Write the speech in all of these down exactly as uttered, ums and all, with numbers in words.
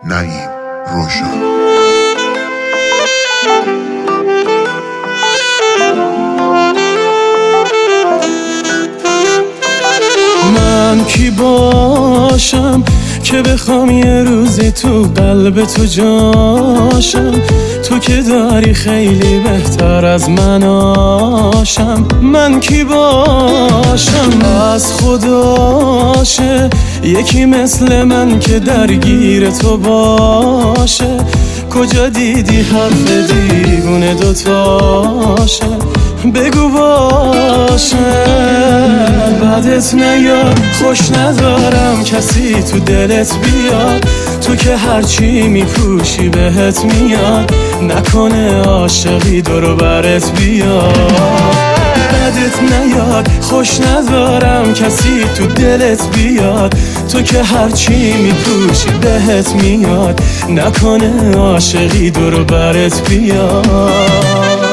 نعیم روشن. من کی باشم که بخوام یه روزی تو قلب تو جاشم، تو که داری خیلی بهتر از من آشم. من کی باشم از خداشه یکی مثل من که درگیر تو باشه. کجا دیدی حرف دیوونه دوتاشه؟ بگو باشه. بعدت نیاد خوش ندارم کسی تو دلت بیاد، تو که هرچی میپوشی بهت میاد، نکنه عاشقی دور برت بیاد. بعدت نیاد خوش ندارم کسی تو دلت بیاد، تو که هرچی میپوشی بهت میاد، نکنه عاشقی دور برت بیاد.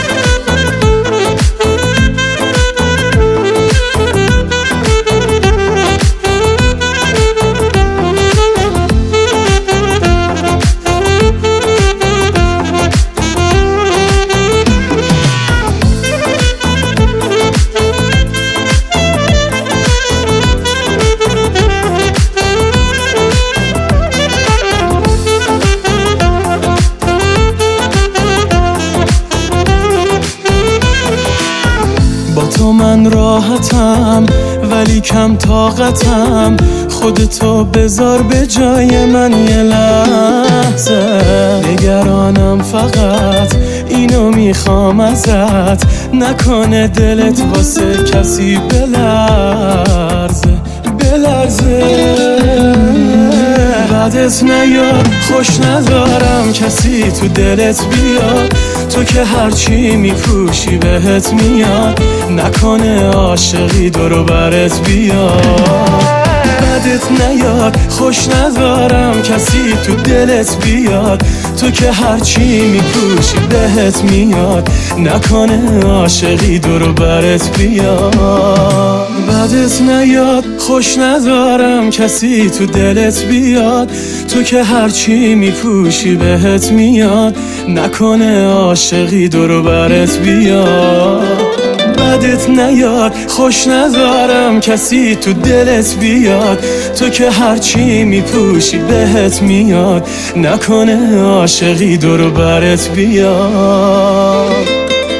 تو من راحتم ولی کم طاقتم، خودتو بذار به جای من یه لحظه. نگرانم فقط اینو میخوام ازت، نکنه دلت واسه کسی بلرزه بلرزه. بعدت نیاد خوش ندارم کسی تو دلت بیاد، تو که هرچی میپوشی بهت میاد، نکنه عاشقی دور برت بیاد. بعدت نیاد خوش ندارم کسی تو دلت بیاد، تو که هرچی میپوشی بهت میاد، نکنه عاشقی دور برت بیاد. بعدت نیاد خوش ندارم کسی تو دلت بیاد، تو که هرچی میپوشی بهت میاد، نکنه عاشقی دور برت بیاد. بعدت نیاد خوش ندارم کسی تو دلت بیاد، تو که هرچی میپوشی بهت میاد، نکنه عاشقی دور برت بیاد.